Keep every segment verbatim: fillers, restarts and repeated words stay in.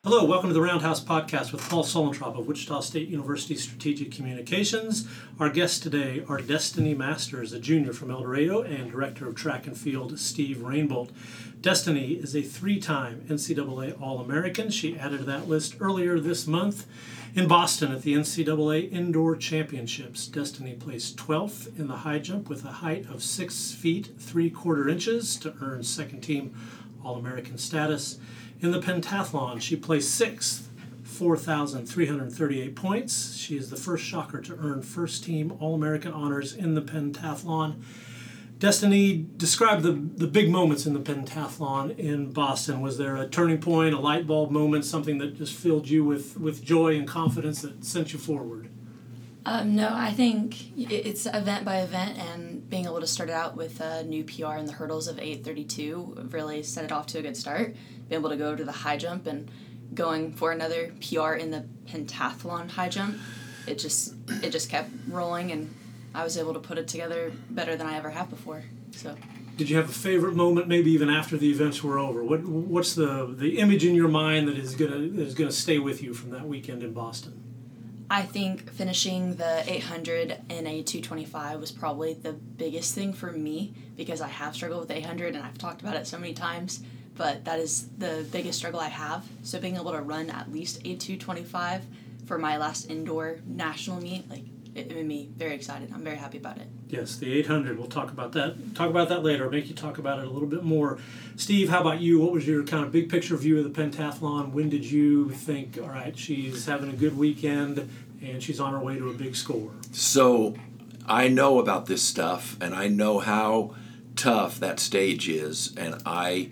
Hello, welcome to the Roundhouse Podcast with Paul Solentrop of Wichita State University Strategic Communications. Our guests today are Destiny Masters, a junior from El Dorado, and Director of Track and Field, Steve Rainbolt. Destiny is a three-time N C double A All-American. She added to that list earlier this month in Boston at the N C double A Indoor Championships. Destiny placed twelfth in the high jump with a height of six feet, three quarter inches to earn second-team All-American status. In the pentathlon, she placed sixth, four thousand three hundred thirty-eight points. She is the first shocker to earn first-team All-American honors in the pentathlon. Destiny, describe the, the big moments in the pentathlon in Boston. Was there a turning point, a light bulb moment, something that just filled you with, with joy and confidence that sent you forward? Um, no, I think it's event by event, and being able to start it out with a new P R in the hurdles of eight thirty-two really set it off to a good start. Being able to go to the high jump and going for another P R in the pentathlon high jump, it just it just kept rolling, and I was able to put it together better than I ever have before. So. Did you have a favorite moment, maybe even after the events were over? What what's the the image in your mind that is gonna that is gonna stay with you from that weekend in Boston? I think finishing the eight hundred in a two twenty-five was probably the biggest thing for me, because I have struggled with eight hundred and I've talked about it so many times, but that is the biggest struggle I have. So being able to run at least a two twenty-five for my last indoor national meet, like, it made me very excited. I'm very happy about it. Yes, the eight hundred. We'll talk about that. Talk about that later. I'll make you talk about it a little bit more. Steve, how about you? What was your kind of big picture view of the pentathlon? When did you think, all right, she's having a good weekend and she's on her way to a big score? So I know about this stuff, and I know how tough that stage is, and I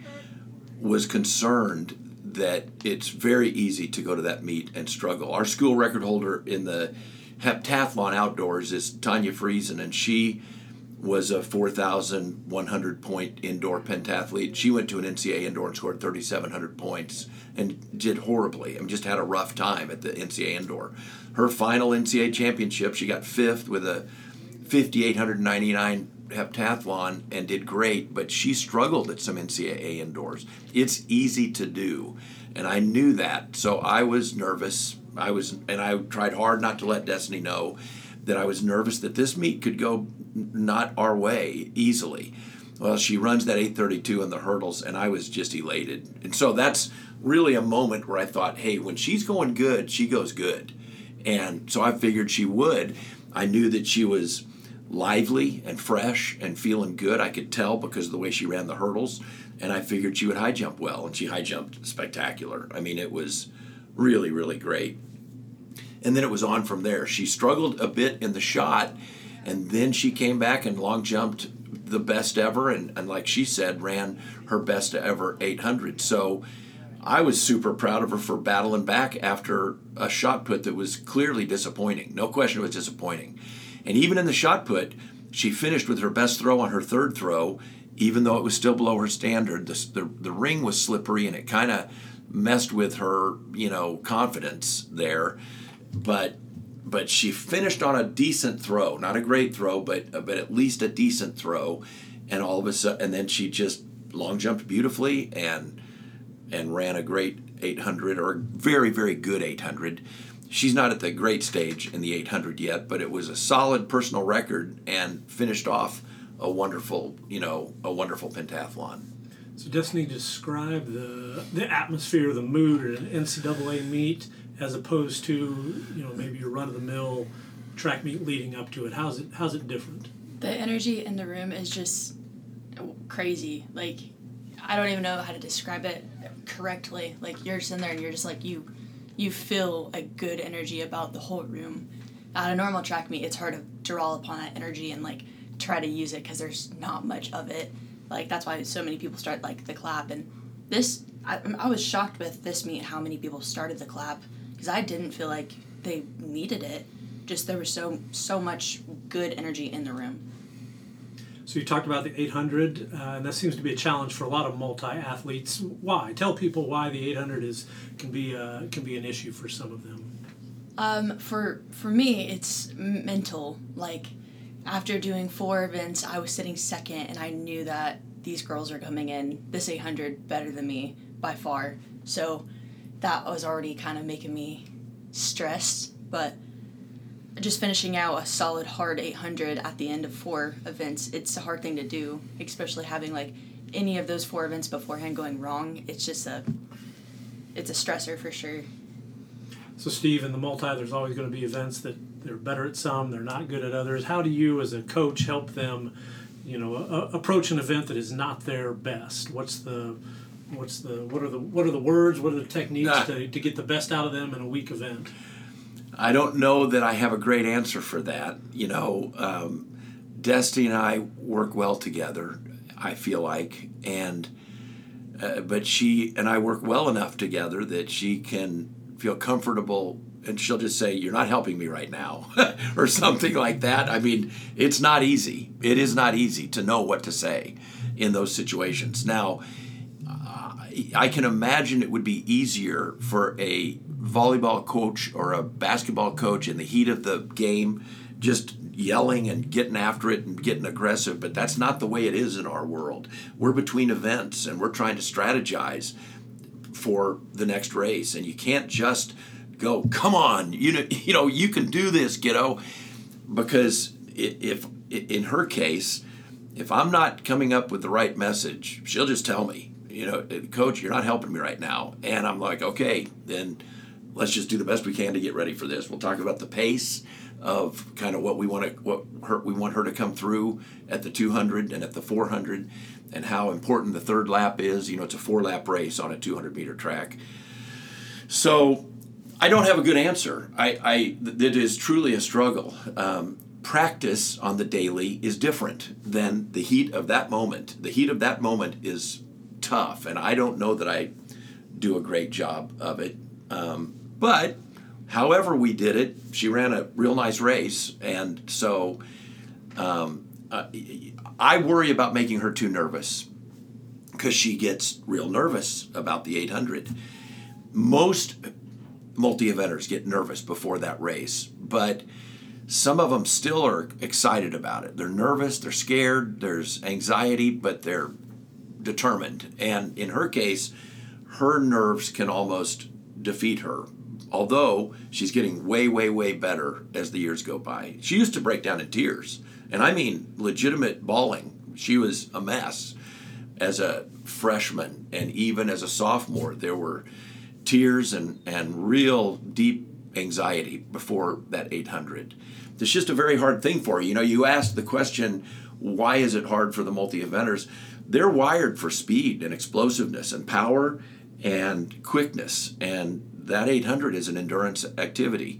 was concerned that it's very easy to go to that meet and struggle. Our school record holder in the heptathlon outdoors is Tanya Friesen, and she was a four thousand one hundred point indoor pentathlete. She went to an N C A A indoor and scored thirty-seven hundred points and did horribly. I mean, just had a rough time at the N C A A indoor. Her final N C A A championship, she got fifth with a five thousand eight hundred ninety-nine heptathlon and did great, but she struggled at some N C A A indoors. It's easy to do, and I knew that, so I was nervous. I was, and I tried hard not to let Destiny know that I was nervous that this meet could go not our way easily. Well, she runs that eight thirty-two in the hurdles, and I was just elated. And so that's really a moment where I thought, hey, when she's going good, she goes good. And so I figured she would. I knew that she was lively and fresh and feeling good. I could tell because of the way she ran the hurdles. And I figured she would high jump well, and she high jumped spectacular. I mean, it was really, really great. And then it was on from there. She struggled a bit in the shot, and then she came back and long jumped the best ever, and, and like she said, ran her best ever eight hundred. So I was super proud of her for battling back after a shot put that was clearly disappointing. No question it was disappointing. And even in the shot put, she finished with her best throw on her third throw, even though it was still below her standard. The, the, the ring was slippery, and it kind of messed with her, you know, confidence there. But but she finished on a decent throw, not a great throw, but but at least a decent throw. And all of a sudden, and then she just long jumped beautifully and and ran a great eight hundred, or a very, very good eight hundred. She's not at the great stage in the eight hundred yet, but it was a solid personal record and finished off a wonderful, you know, a wonderful pentathlon. So Destiny, describe the the atmosphere, the mood at an N C double A meet as opposed to, you know, maybe your run-of-the-mill track meet leading up to it. How's it how's it different? The energy in the room is just crazy. Like, I don't even know how to describe it correctly. Like, you're sitting there and you're just like, you you feel a good energy about the whole room. At a normal track meet, it's hard to draw upon that energy and, like, try to use it because there's not much of it. Like, that's why so many people start, like, the clap. And this, I, I was shocked with this meet how many people started the clap, because I didn't feel like they needed it. Just there was so so much good energy in the room. So you talked about the eight hundred, uh, and that seems to be a challenge for a lot of multi-athletes. Why? Tell people why the eight hundred is can be uh, can be an issue for some of them. Um, for for me, it's mental. Like, after doing four events, I was sitting second, and I knew that these girls are coming in this eight hundred better than me by far. So that was already kind of making me stressed. But just finishing out a solid hard eight hundred at the end of four events, it's a hard thing to do, especially having like any of those four events beforehand going wrong. It's just a, it's a stressor for sure. So Steve, in the multi, there's always going to be events that they're better at some, they're not good at others. How do you as a coach help them, you know, a, approach an event that is not their best? What's the, what's the, what are the, what are the words, what are the techniques Ah. to, to get the best out of them in a weak event? I don't know that I have a great answer for that. You know, um, Destiny and I work well together, I feel like, and uh, but she and I work well enough together that she can feel comfortable, and she'll just say, "You're not helping me right now," or something like that. I mean, it's not easy. It is not easy to know what to say in those situations. Now, uh, I can imagine it would be easier for a volleyball coach or a basketball coach in the heat of the game, just yelling and getting after it and getting aggressive, but that's not the way it is in our world. We're between events and we're trying to strategize for the next race, and you can't just go, "Come on, you know, you know, you can do this, kiddo," because if, if in her case, if I'm not coming up with the right message, she'll just tell me, you know, "Coach, you're not helping me right now," and I'm like, "Okay, then let's just do the best we can to get ready for this." We'll talk about the pace of kind of what we want to what her we want her to come through at the two hundred and at the four hundred, and how important the third lap is. You know, it's a four lap race on a two hundred meter track. So I don't have a good answer. I, I it is truly a struggle. Um, practice on the daily is different than the heat of that moment. The heat of that moment is tough, and I don't know that I do a great job of it. Um, but however we did it, she ran a real nice race, and so um, uh, I worry about making her too nervous, because she gets real nervous about the eight hundred. Most multi-eventers get nervous before that race, but some of them still are excited about it. They're nervous, they're scared, there's anxiety, but they're determined. And in her case, her nerves can almost defeat her, although she's getting way, way, way better as the years go by. She used to break down in tears, and I mean legitimate bawling. She was a mess as a freshman, and even as a sophomore, there were tears and, and real deep anxiety before that eight hundred. It's just a very hard thing for her. You know, you asked the question, why is it hard for the multi-eventers? They're wired for speed and explosiveness and power and quickness, and that eight hundred is an endurance activity.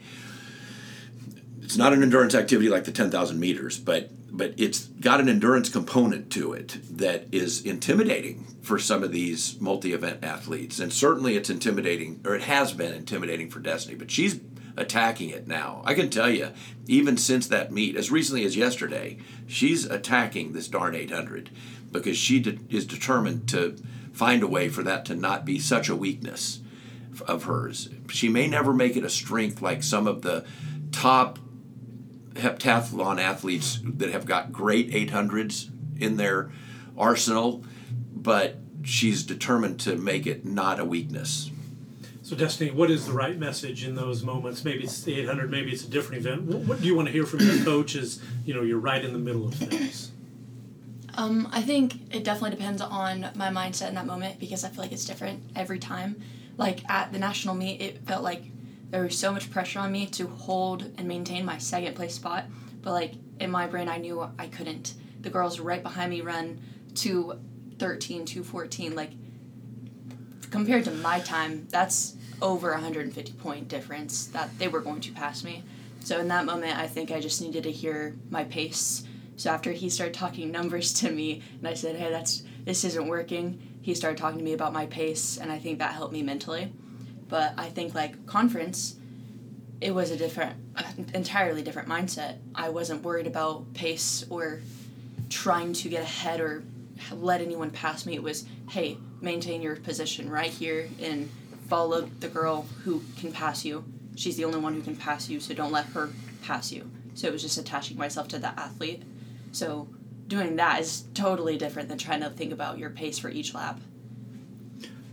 It's not an endurance activity like the ten thousand meters, but but it's got an endurance component to it that is intimidating for some of these multi-event athletes. And certainly it's intimidating, or it has been intimidating for Destiny, but she's attacking it now. I can tell you, even since that meet, as recently as yesterday, she's attacking this darn eight hundred, because she de- is determined to find a way for that to not be such a weakness of hers. She may never make it a strength like some of the top heptathlon athletes that have got great eight hundreds in their arsenal, but she's determined to make it not a weakness. So Destiny, what is the right message in those moments? Maybe it's the eight hundred, maybe it's a different event. What, what do you want to hear from your coach as, you know, you're right in the middle of things? Um, I think it definitely depends on my mindset in that moment, because I feel like it's different every time. Like at the national meet, it felt like there was so much pressure on me to hold and maintain my second place spot, but like in my brain I knew I couldn't. The girls right behind me run two thirteen, two fourteen, like compared to my time, that's over a one hundred fifty point difference that they were going to pass me. So in that moment, I think I just needed to hear my pace. So after he started talking numbers to me, and I said, hey, that's this isn't working, he started talking to me about my pace, and I think that helped me mentally. But I think, like, conference, it was a different, entirely different mindset. I wasn't worried about pace or trying to get ahead or let anyone pass me. It was, hey, maintain your position right here and follow the girl who can pass you. She's the only one who can pass you, so don't let her pass you. So it was just attaching myself to that athlete. So doing that is totally different than trying to think about your pace for each lap.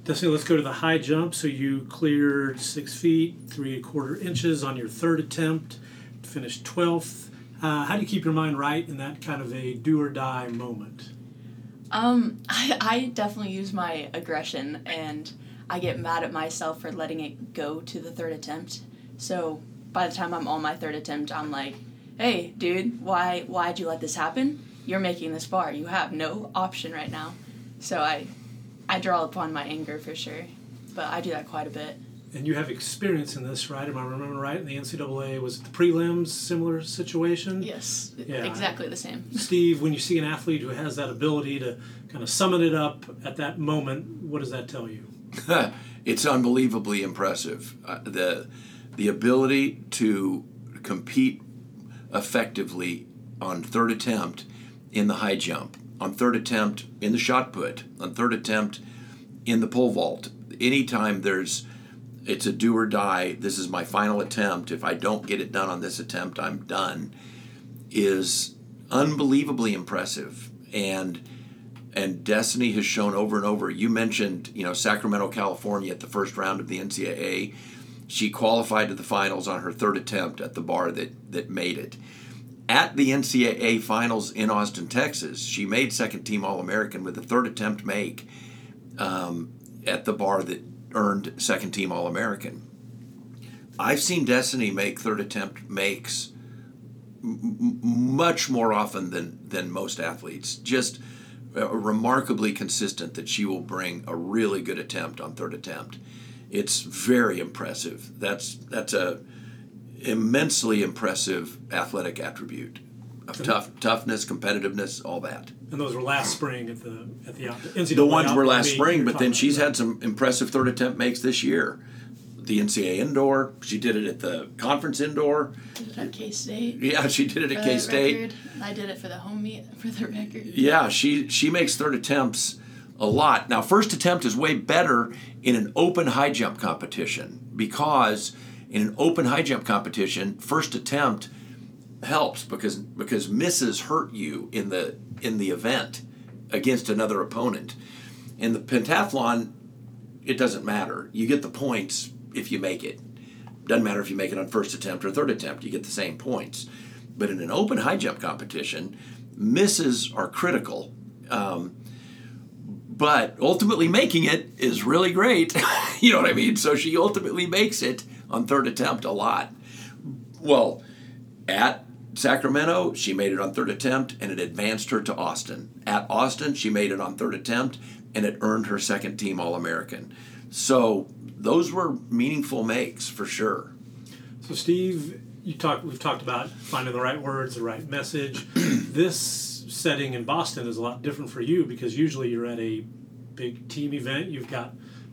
Destiny, let's go to the high jump. So you cleared six feet, three and a quarter inches on your third attempt, finished twelfth. Uh, how do you keep your mind right in that kind of a do or die moment? Um, I, I definitely use my aggression, and I get mad at myself for letting it go to the third attempt. So by the time I'm on my third attempt, I'm like, hey, dude, why why'd you let this happen? You're making this bar. You have no option right now. So I I draw upon my anger for sure, but I do that quite a bit. And you have experience in this, right? Am I remembering right? In the N C double A, was it the prelims, similar situation? Yes, Yeah. exactly the same. Steve, when you see an athlete who has that ability to kind of summon it up at that moment, what does that tell you? It's unbelievably impressive. Uh, the the ability to compete effectively on third attempt in the high jump, on third attempt in the shot put, on third attempt in the pole vault. Anytime there's, it's a do or die, this is my final attempt, if I don't get it done on this attempt, I'm done, is unbelievably impressive. And and Destiny has shown over and over. You mentioned, you know, Sacramento, California at the first round of the N C double A. She qualified to the finals on her third attempt at the bar that, that made it. At the N C double A finals in Austin, Texas, she made second team All-American with a third attempt make um, at the bar that earned second team All-American. I've seen Destiny make third attempt makes m- much more often than, than most athletes. Just uh, remarkably consistent that she will bring a really good attempt on third attempt. It's very impressive. That's that's a immensely impressive athletic attribute of tough toughness, competitiveness, all that. And those were last spring at the at the N C The double A ones were last meet spring, you're but then talking she's about. had some impressive third attempt makes this year. The N C double A indoor, she did it at the conference indoor. Did it at K-State. Yeah, she did it at For the K-State. record, I did it for the home meet, for the record. Yeah, she she makes third attempts a lot. Now, first attempt is way better in an open high jump competition because in an open high jump competition, first attempt helps because because misses hurt you in the in the event against another opponent. In the pentathlon, it doesn't matter. You get the points if you make it. Doesn't matter if you make it on first attempt or third attempt, you get the same points. But in an open high jump competition, misses are critical. Um, but ultimately making it is really great. You know what I mean? So she ultimately makes it on third attempt a lot. Well, at Sacramento, she made it on third attempt, and it advanced her to Austin. At Austin, she made it on third attempt, and it earned her second team All-American. So those were meaningful makes for sure. So Steve, you talk. We've talked about finding the right words, the right message. This setting in Boston is a lot different for you because usually you're at a big team event. You've got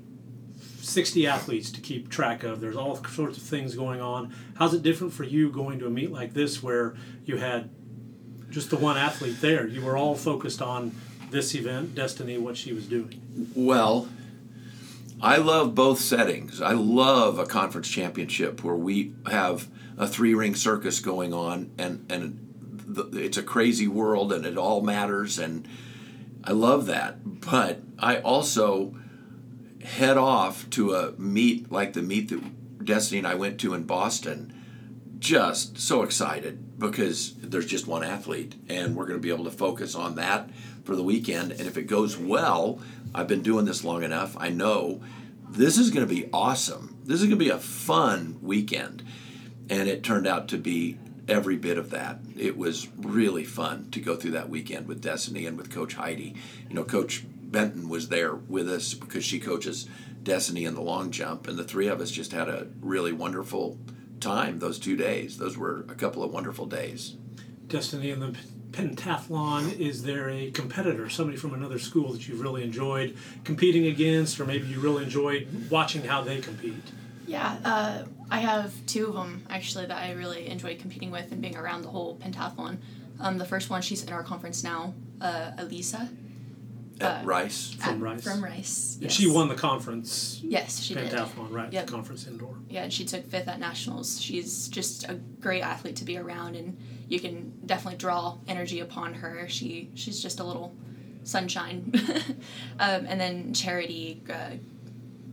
sixty athletes to keep track of. There's all sorts of things going on. How's it different for you going to a meet like this where you had just the one athlete there? You were all focused on this event, Destiny, what she was doing. Well, I love both settings. I love a conference championship where we have a three-ring circus going on, and, and the, it's a crazy world, and it all matters, and I love that. But I also head off to a meet like the meet that Destiny and I went to in Boston, just so excited because there's just one athlete, and we're going to be able to focus on that for the weekend. And if it goes well, I've been doing this long enough, I know this is going to be awesome. This is going to be a fun weekend. And it turned out to be every bit of that. It was really fun to go through that weekend with Destiny and with Coach Heidi. You know, Coach Benton was there with us because she coaches Destiny in the long jump, and the three of us just had a really wonderful time those two days. Those were a couple of wonderful days. Destiny, in the pentathlon, is there a competitor, somebody from another school that you've really enjoyed competing against, or maybe you really enjoyed watching how they compete? Yeah, uh, I have two of them, actually, that I really enjoyed competing with and being around the whole pentathlon. Um, the first one, she's in our conference now, uh, Elisa. At Uh, Rice. From At- Rice. From Rice, And yes. she won the conference Yes, she did. pentathlon, right? Yep. The conference indoor. Yeah, and she took fifth at nationals. She's just a great athlete to be around, and you can definitely draw energy upon her. She she's just a little sunshine. um, and then Charity uh,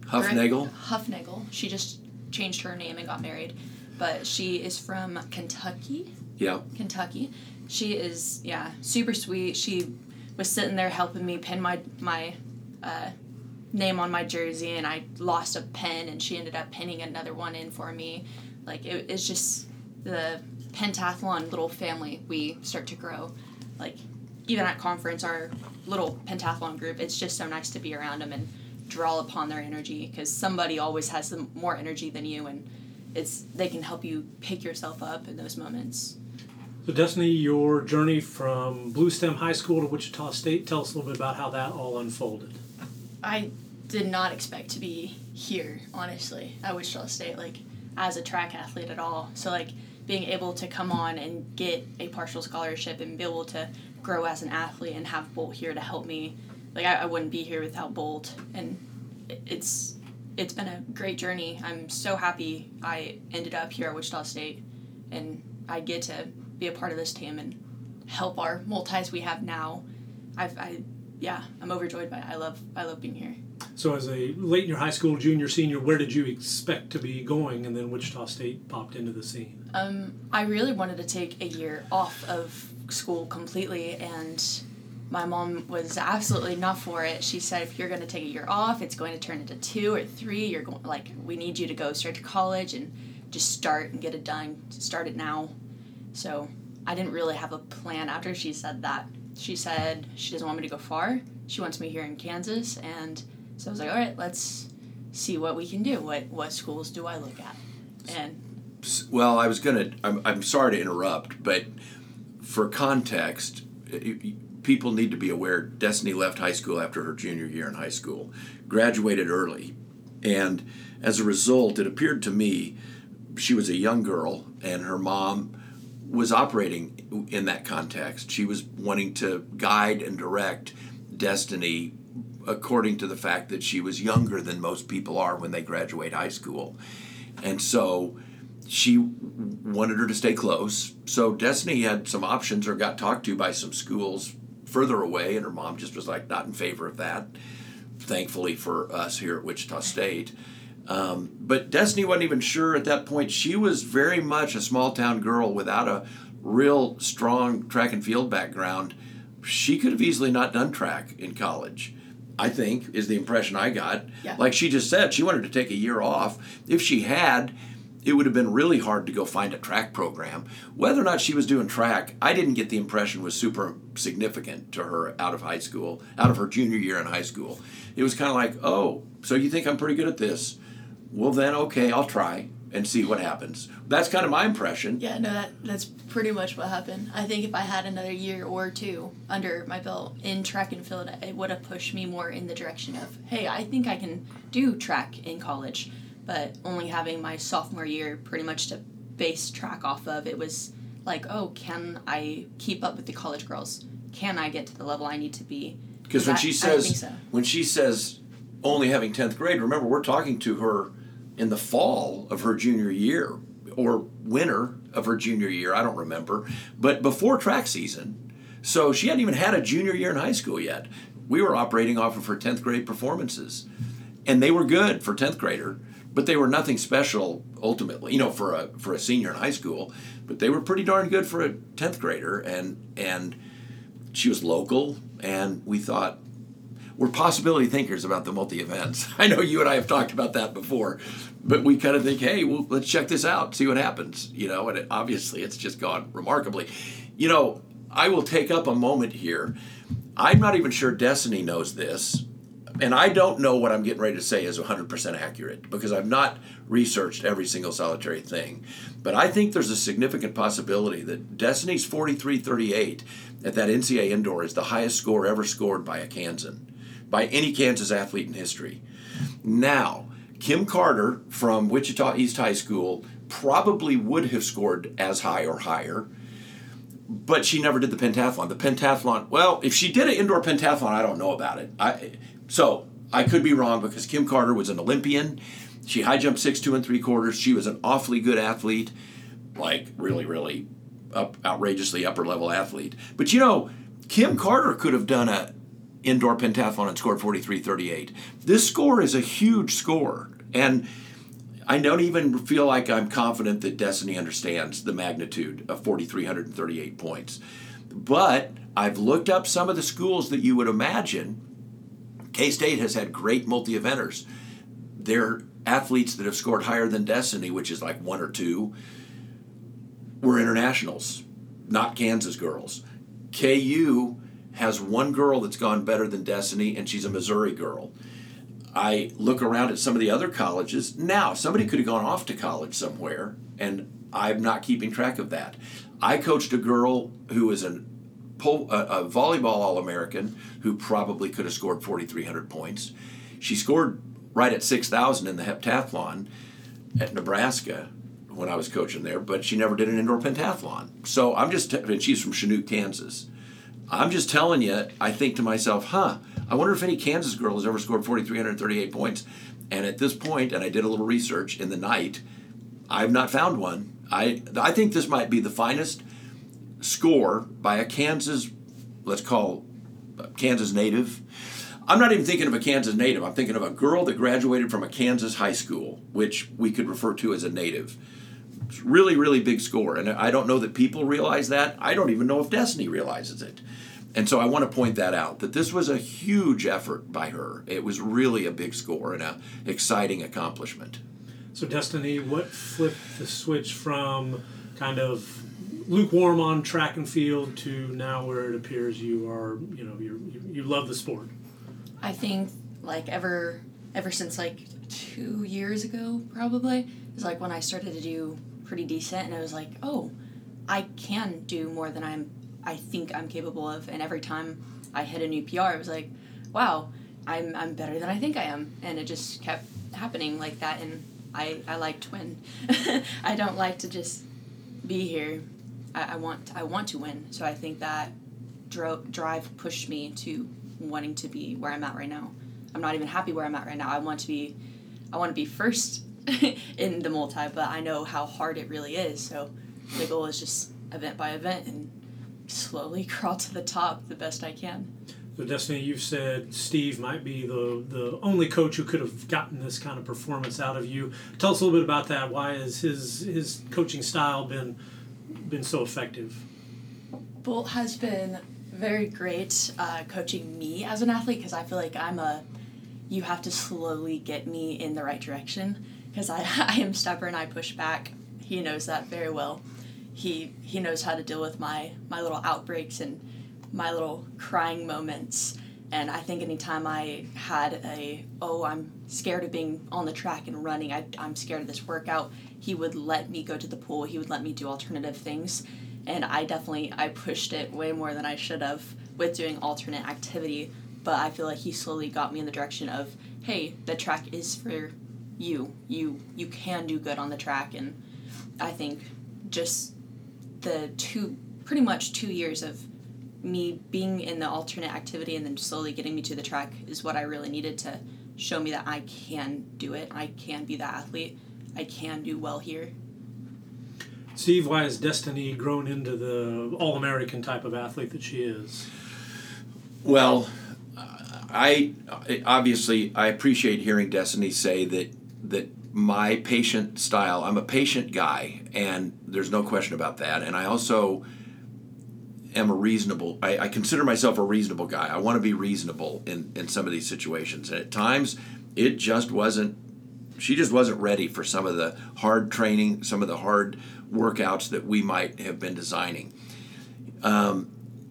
Huffnagel? Huffnagel. She just changed her name and got married. But she is from Kentucky. Yeah. Kentucky. She is, yeah, super sweet. She was sitting there helping me pin my, my uh, name on my jersey, and I lost a pen, and she ended up pinning another one in for me. Like, it, it's just the pentathlon little family we start to grow. Like, even at conference, our little pentathlon group, it's just so nice to be around them and draw upon their energy, because somebody always has the more energy than you, and it's they can help you pick yourself up in those moments. So Destiny, your journey from Blue Stem High School to Wichita State, tell us a little bit about how that all unfolded. I did not expect to be here, honestly, at Wichita State, like, as a track athlete at all. So, like, being able to come on and get a partial scholarship and be able to grow as an athlete and have Bolt here to help me, like, I, I wouldn't be here without Bolt. And it's it's been a great journey. I'm so happy I ended up here at Wichita State, and I get to be a part of this team and help our multis we have now. I've, I, yeah, I'm overjoyed by it. I love, I love being here. So as a late in your high school, junior, senior, where did you expect to be going, and then Wichita State popped into the scene? Um, I really wanted to take a year off of school completely, and my mom was absolutely not for it. She said, if you're going to take a year off, it's going to turn into two or three. You're going, like, we need you to go straight to college and just start and get it done. Start it now. So I didn't really have a plan after she said that. She said she doesn't want me to go far. She wants me here in Kansas, and so I was like, all right, let's see what we can do. What what schools do I look at? And well, I was gonna. I'm I'm sorry to interrupt, but for context, people need to be aware. Destiny left high school after her junior year in high school, graduated early, and as a result, it appeared to me she was a young girl, and her mom was operating in that context. She was wanting to guide and direct Destiny according to the fact that she was younger than most people are when they graduate high school. And so she wanted her to stay close. So Destiny had some options, or got talked to by some schools further away, and her mom just was like not in favor of that, thankfully for us here at Wichita State. Um, but Destiny wasn't even sure at that point. She was very much a small town girl without a real strong track and field background. She could have easily not done track in college, I think, is the impression I got. Yeah. Like she just said, she wanted to take a year off. If she had, it would have been really hard to go find a track program. Whether or not she was doing track, I didn't get the impression was super significant to her out of high school, out of her junior year in high school. It was kind of like, oh, so you think I'm pretty good at this? Well then, okay, I'll try and see what happens. That's kind of my impression. yeah, no, that that's pretty much what happened. I think if I had another year or two under my belt in track and field, it would have pushed me more in the direction of, hey, I think I can do track in college. But only having my sophomore year pretty much to base track off of, it was like, oh, can I keep up with the college girls? Can I get to the level I need to be? Because when I, she I says, think so. when she says only having tenth grade, remember we're talking to her in the fall of her junior year, or winter of her junior year, I don't remember, but before track season. So she hadn't even had a junior year in high school yet. We were operating off of her tenth grade performances, and they were good for tenth grader, but they were nothing special ultimately, you know, for a for a senior in high school, but they were pretty darn good for a tenth grader, and and she was local, and we thought, we're possibility thinkers about the multi-events. I know you and I have talked about that before, but we kind of think, hey, well, let's check this out, see what happens, you know, and it, obviously it's just gone remarkably. You know, I will take up a moment here. I'm not even sure Destiny knows this, and I don't know what I'm getting ready to say is one hundred percent accurate, because I've not researched every single solitary thing. But I think there's a significant possibility that Destiny's forty-three thirty-eight at that N C A A indoor is the highest score ever scored by a Kansan, by any Kansas athlete in history. Now, Kim Carter from Wichita East High School probably would have scored as high or higher, but she never did the pentathlon. The pentathlon, well, if she did an indoor pentathlon, I don't know about it. I, so I could be wrong, because Kim Carter was an Olympian. She high jumped six two and three quarters. She was an awfully good athlete, like really, really up, outrageously upper level athlete. But you know, Kim Carter could have done a indoor pentathlon and scored forty-three thirty-eight. This score is a huge score. And I don't even feel like I'm confident that Destiny understands the magnitude of four thousand three hundred thirty-eight points. But I've looked up some of the schools that you would imagine. K-State has had great multi-eventers. Their athletes that have scored higher than Destiny, which is like one or two, were internationals, not Kansas girls. K U has one girl that's gone better than Destiny, and she's a Missouri girl. I look around at some of the other colleges. Now, somebody could have gone off to college somewhere, and I'm not keeping track of that. I coached a girl who was an, pole, a, a volleyball All-American who probably could have scored four thousand three hundred points. She scored right at six thousand in the heptathlon at Nebraska when I was coaching there, but she never did an indoor pentathlon. So I'm just, and she's from Chinook, Kansas. I'm just telling you, I think to myself, huh, I wonder if any Kansas girl has ever scored four thousand three hundred thirty-eight points. And at this point, and I did a little research in the night, I've not found one. I I think this might be the finest score by a Kansas, let's call Kansas native. I'm not even thinking of a Kansas native. I'm thinking of a girl that graduated from a Kansas high school, which we could refer to as a native. It's really, really big score. And I don't know that people realize that. I don't even know if Destiny realizes it. And so I want to point that out, that this was a huge effort by her. It was really a big score and an exciting accomplishment. So Destiny, what flipped the switch from kind of lukewarm on track and field to now where it appears you are, you know, you're, you you love the sport? I think like ever ever since like two years ago probably is like when I started to do pretty decent, and I was like, oh, I can do more than I'm I think I'm capable of. And every time I hit a new P R, I was like, wow, I'm I'm better than I think I am. And it just kept happening like that. And I, I like to win. I don't like to just be here. I, I want I want to win. So I think that dro- drive pushed me to wanting to be where I'm at right now. I'm not even happy where I'm at right now. I want to be I want to be first in the multi, but I know how hard it really is. So the goal is just event by event and slowly crawl to the top the best I can. So Destiny, you've said Steve might be the, the only coach who could have gotten this kind of performance out of you. Tell us a little bit about that. Why has his his coaching style been been so effective? Bolt has been very great uh, coaching me as an athlete, because I feel like I'm a, you have to slowly get me in the right direction, because I, I am stubborn, I push back. He knows that very well. He he knows how to deal with my, my little outbreaks and my little crying moments. And I think anytime I had a, oh, I'm scared of being on the track and running, I, I'm scared of this workout, he would let me go to the pool. He would let me do alternative things. And I definitely, I pushed it way more than I should have with doing alternate activity. But I feel like he slowly got me in the direction of, hey, the track is for you. You you can do good on the track. And I think just the two, pretty much two years of me being in the alternate activity and then slowly getting me to the track is what I really needed to show me that I can do it. I can be that athlete. I can do well here. Steve, why has Destiny grown into the All-American type of athlete that she is? Well, I obviously I appreciate hearing Destiny say that that my patient style, I'm a patient guy, and there's no question about that. And I also am a reasonable, I, I consider myself a reasonable guy. I want to be reasonable in, in some of these situations. And at times, it just wasn't, she just wasn't ready for some of the hard training, some of the hard workouts that we might have been designing. Um,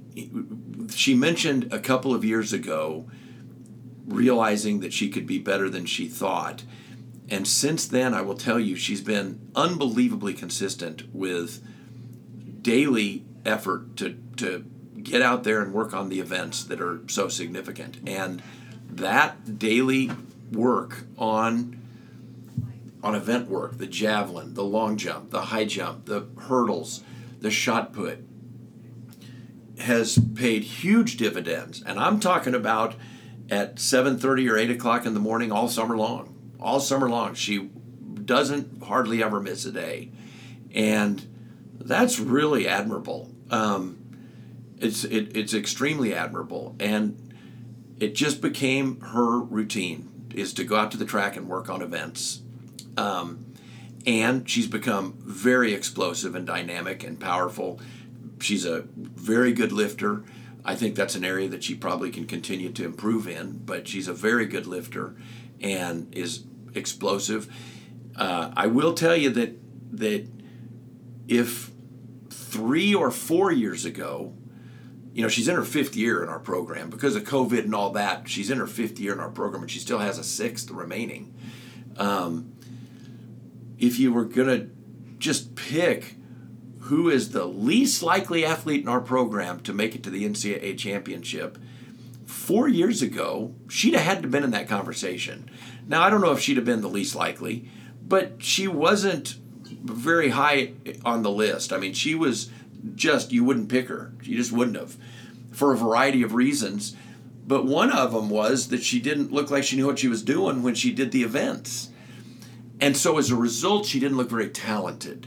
she mentioned a couple of years ago realizing that she could be better than she thought. And since then, I will tell you, she's been unbelievably consistent with daily effort to, to get out there and work on the events that are so significant. And that daily work on on event work, the javelin, the long jump, the high jump, the hurdles, the shot put, has paid huge dividends. And I'm talking about at seven thirty or eight o'clock in the morning all summer long. All summer long. She doesn't hardly ever miss a day. And that's really admirable. Um, it's it, it's extremely admirable. And it just became her routine, is to go out to the track and work on events. Um, and she's become very explosive and dynamic and powerful. She's a very good lifter. I think that's an area that she probably can continue to improve in, but she's a very good lifter and is explosive. Uh, I will tell you that that if three or four years ago, you know, she's in her fifth year in our program. Because of COVID and all that, she's in her fifth year in our program, and she still has a sixth remaining. Um, if you were going to just pick who is the least likely athlete in our program to make it to the N C double A championship, four years ago, she'd have had to have been in that conversation. Now, I don't know if she'd have been the least likely, but she wasn't very high on the list. I mean, she was just, you wouldn't pick her. You just wouldn't have, for a variety of reasons. But one of them was that she didn't look like she knew what she was doing when she did the events. And so as a result, she didn't look very talented.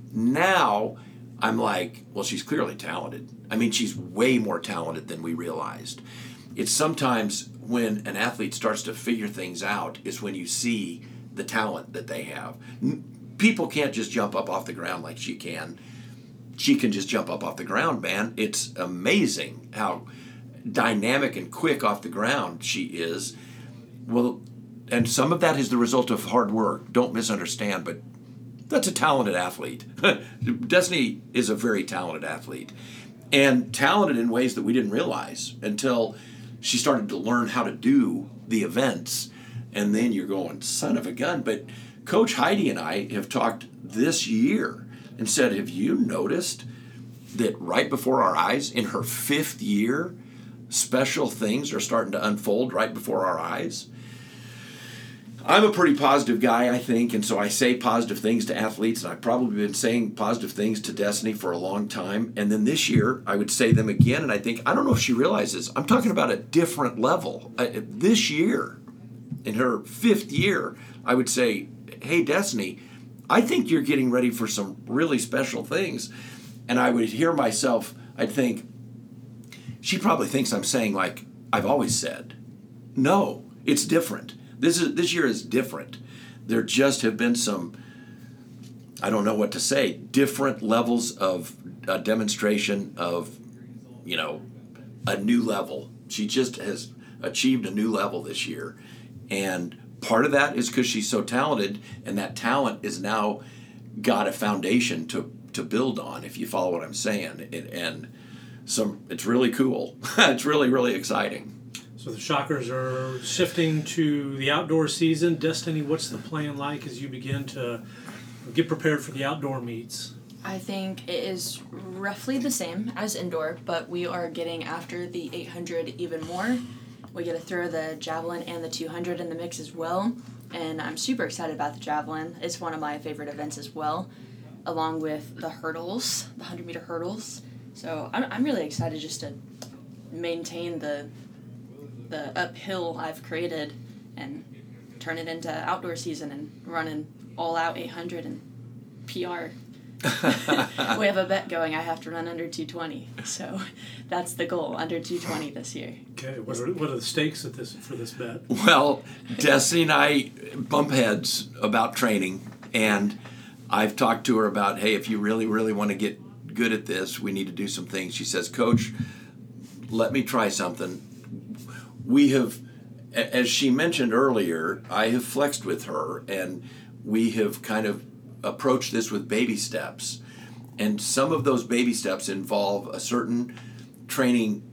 Now, I'm like, well, she's clearly talented. I mean, she's way more talented than we realized. It's sometimes when an athlete starts to figure things out is when you see the talent that they have. People can't just jump up off the ground like she can. She can just jump up off the ground, man. It's amazing how dynamic and quick off the ground she is. Well, and some of that is the result of hard work. Don't misunderstand, but that's a talented athlete. Destiny is a very talented athlete. And talented in ways that we didn't realize until she started to learn how to do the events. And then you're going, son of a gun. But Coach Heidi and I have talked this year and said, have you noticed that right before our eyes, in her fifth year, special things are starting to unfold right before our eyes? I'm a pretty positive guy, I think, and so I say positive things to athletes, and I've probably been saying positive things to Destiny for a long time. And then this year, I would say them again, and I think, I don't know if she realizes, I'm talking about a different level. Uh, this year, in her fifth year, I would say, hey, Destiny, I think you're getting ready for some really special things. And I would hear myself, I'd think, she probably thinks I'm saying like I've always said. No, it's different. This is this year is different. There just have been some, I don't know what to say, different levels of uh, demonstration of, you know, a new level. She just has achieved a new level this year. And part of that is because she's so talented, and that talent is now got a foundation to, to build on, if you follow what I'm saying. It, and some, it's really cool. It's really, really exciting. So the Shockers are shifting to the outdoor season. Destiny, what's the plan like as you begin to get prepared for the outdoor meets? I think it is roughly the same as indoor, but we are getting after the eight hundred even more. We get to throw the javelin and the two hundred in the mix as well, and I'm super excited about the javelin. It's one of my favorite events as well, along with the hurdles, the one hundred meter hurdles. So I'm I'm really excited just to maintain the the uphill I've created and turn it into outdoor season and run an all-out eight hundred and P R. We have a bet going. I have to run under two twenty, so that's the goal, under two twenty this year. Okay, what are, what are the stakes at this for this bet? Well, Destiny and I bump heads about training, and I've talked to her about, hey, if you really, really want to get good at this, we need to do some things. She says, Coach, let me try something. We have, as she mentioned earlier, I have flexed with her, and we have kind of approached this with baby steps. And some of those baby steps involve a certain training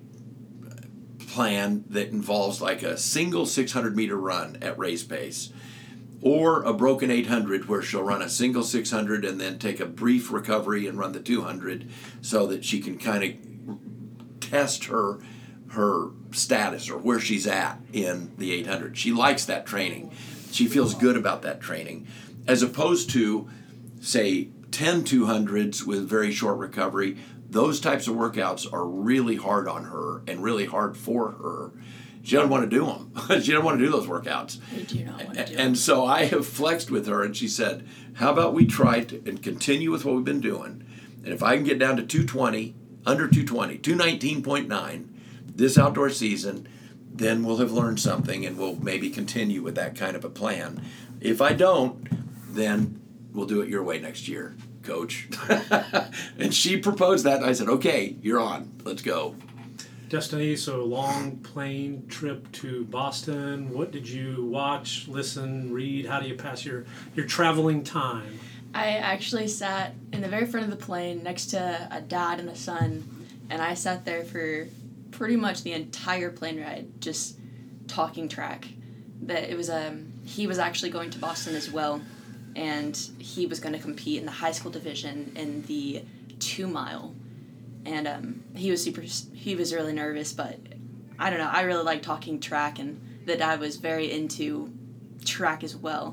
plan that involves like a single six hundred meter run at race pace, or a broken eight hundred where she'll run a single six hundred and then take a brief recovery and run the two hundred so that she can kind of test her her status or where she's at in the eight hundred. She likes that training. She feels good about that training, as opposed to, say, ten two hundreds with very short recovery. Those types of workouts are really hard on her and really hard for her. She doesn't want to do them. She doesn't want to do those workouts. I do not want to do them. And so I have flexed with her, and she said, how about we try to, and continue with what we've been doing, and if I can get down to two twenty, under two twenty, two nineteen point nine, this outdoor season, then we'll have learned something and we'll maybe continue with that kind of a plan. If I don't, then we'll do it your way next year, Coach. And she proposed that, and I said, okay, you're on. Let's go. Destiny, so long plane trip to Boston. What did you watch, listen, read? How do you pass your, your traveling time? I actually sat in the very front of the plane next to a dad and a son, and I sat there for pretty much the entire plane ride just talking track. That it was um he was actually going to Boston as well, and he was going to compete in the high school division in the two mile. And um, he was super. He was really nervous, but I don't know. I really like talking track, and the dad was very into track as well.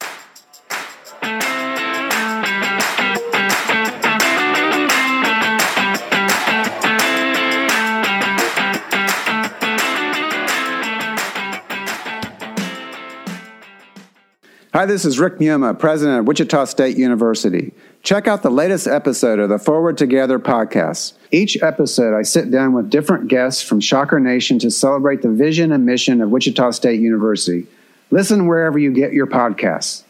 Hi, this is Rick Muma, president of Wichita State University. Check out the latest episode of the Forward Together podcast. Each episode, I sit down with different guests from Shocker Nation to celebrate the vision and mission of Wichita State University. Listen wherever you get your podcasts.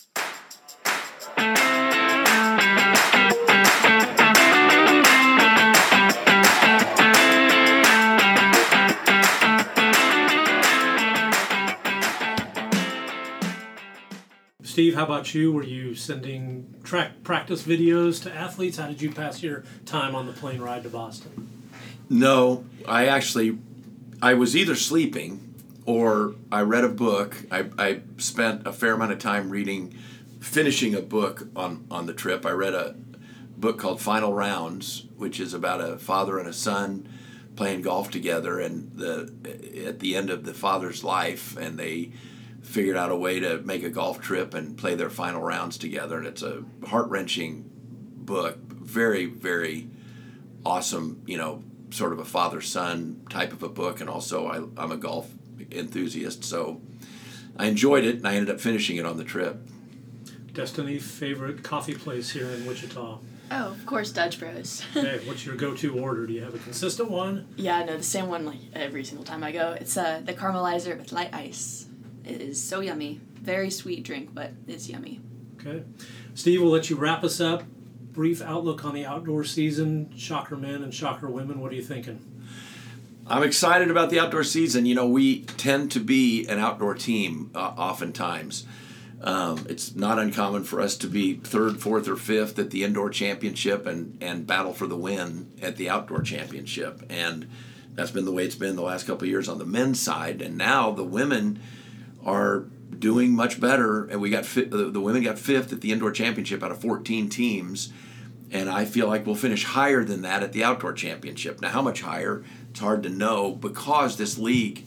Steve, how about you? Were you sending track practice videos to athletes? How did you pass your time on the plane ride to Boston? No, I actually, I was either sleeping or I read a book. I, I spent a fair amount of time reading, finishing a book on, on the trip. I read a book called Final Rounds, which is about a father and a son playing golf together, and the at the end of the father's life, and they figured out a way to make a golf trip and play their final rounds together. And it's a heart-wrenching book, very, very awesome, you know, sort of a father-son type of a book. And also I, I'm a golf enthusiast, so I enjoyed it, and I ended up finishing it on the trip. Destiny, favorite coffee place here in Wichita? Oh, of course, Dutch Bros. Okay, what's your go-to order? Do you have a consistent one? Yeah, no, the same one like every single time I go. It's uh, the caramelizer with light ice. It is so yummy. Very sweet drink, but it's yummy. Okay. Steve, we'll let you wrap us up. Brief outlook on the outdoor season. Shocker men and Shocker women. What are you thinking? I'm excited about the outdoor season. You know, we tend to be an outdoor team uh, oftentimes. Um, it's not uncommon for us to be third, fourth, or fifth at the indoor championship and, and battle for the win at the outdoor championship. And that's been the way it's been the last couple of years on the men's side. And now the women are doing much better, and we got fi- the, the women got fifth at the indoor championship out of fourteen teams, and I feel like we'll finish higher than that at the outdoor championship. Now, how much higher? It's hard to know, because this league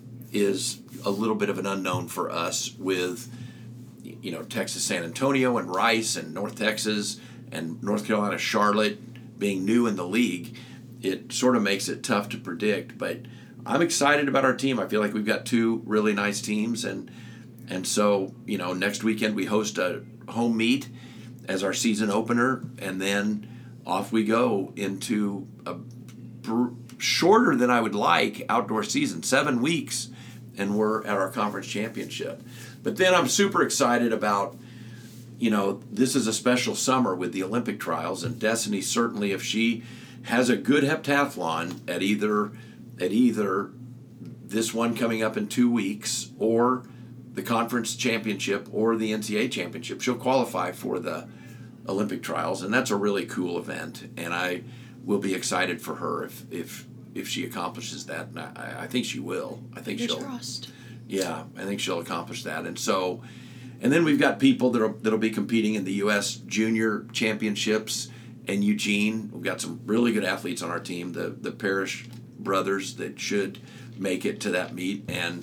is a little bit of an unknown for us, with, you know, Texas San Antonio and Rice and North Texas and North Carolina Charlotte being new in the league. It sort of makes it tough to predict, but I'm excited about our team. I feel like we've got two really nice teams, and and so, you know, next weekend we host a home meet as our season opener, and then off we go into a br- shorter than I would like outdoor season, seven weeks, and we're at our conference championship. But then I'm super excited about, you know, this is a special summer with the Olympic trials, and Destiny, certainly if she has a good heptathlon at either at either this one coming up in two weeks or the conference championship or the N C A A championship, she'll qualify for the Olympic trials, and that's a really cool event, and I will be excited for her if if if she accomplishes that, and I, I think she will. I think Fingers she'll crossed. Yeah, I think she'll accomplish that. And so, and then we've got people that'll that'll be competing in the U S Junior Championships in Eugene. We've got some really good athletes on our team, the the Parrish brothers, that should make it to that meet. And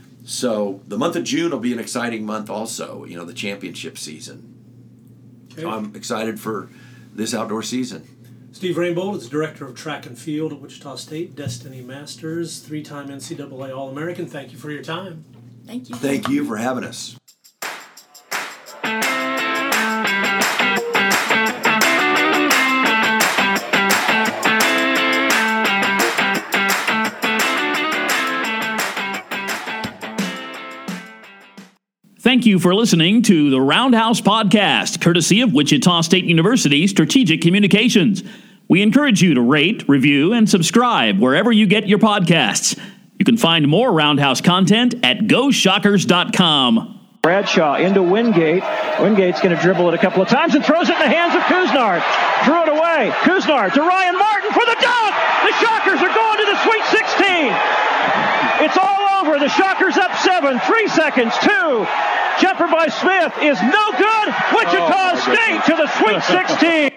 so the month of June will be an exciting month also, you know, the championship season. Okay. So I'm excited for this outdoor season. Steve Rainbold is Director of Track and Field at Wichita State, Destiny Masters, three-time N C double A All-American. Thank you for your time. Thank you. Thank you for having us. Thank you for listening to the Roundhouse Podcast, courtesy of Wichita State University Strategic Communications. We encourage you to rate, review, and subscribe wherever you get your podcasts. You can find more Roundhouse content at go shockers dot com. Bradshaw into Wingate. Wingate's going to dribble it a couple of times and throws it in the hands of Couisnard. Drew it away. Couisnard to Ryan Martin for the dunk. The Shockers are going to the Sweet sixteen. It's all over. The Shockers up seven. Three seconds. Two. Jumper by Smith is no good. Wichita oh, State to the Sweet sixteen.